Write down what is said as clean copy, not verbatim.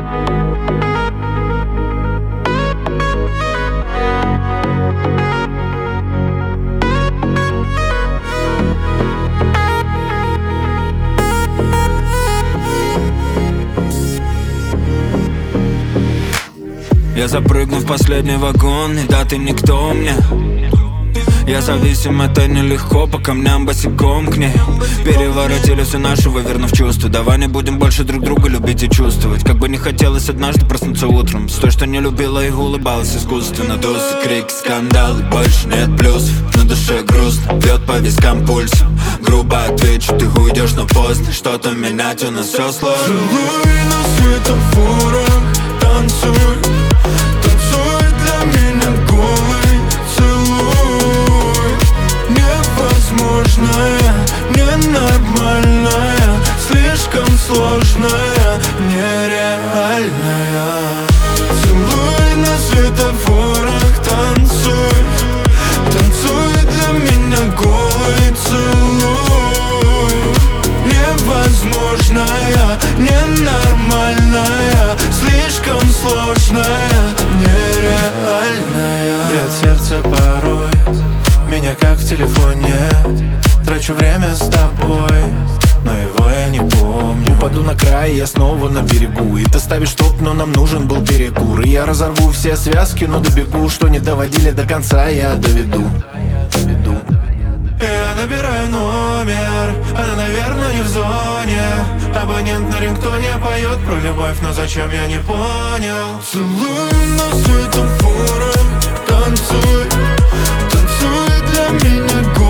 Я запрыгну в последний вагон, и да, ты никто мне. Я зависим, это нелегко, по камням босиком к ней. Переворотили все наше, вывернув чувства. Давай не будем больше друг друга любить и чувствовать. Как бы не хотелось однажды проснуться утром с той, что не любила и улыбалась искусственно. Досы, крики, скандалы, больше нет плюсов. На душе грустно, бьет по вискам пульс. Грубо отвечу, ты уйдешь, но поздно. Что-то менять, у нас все сложно. Целуй на светофорах, танцуй. Танцуй для меня голый, целуй. Невозможное, ненормальное, слишком сложное, нереальное. Целуй на светофорах, танцуй. Танцуй для меня голый, целуй. Невозможное, ненормальное, слишком сложное, нереальное. Бьет сердце порой, меня как в телефоне. Трачу время с тобой, но его я не помню. Упаду на край, я снова на берегу. И ты ставишь стоп, но нам нужен был перекур. И я разорву все связки, но добегу. Что не доводили до конца, я доведу. Я набираю номер, она, наверное, не в зоне. Абонент на рингтоне поет про любовь, но зачем, я не понял. Целуй на светофорах, танцуй. Танцуй для меня.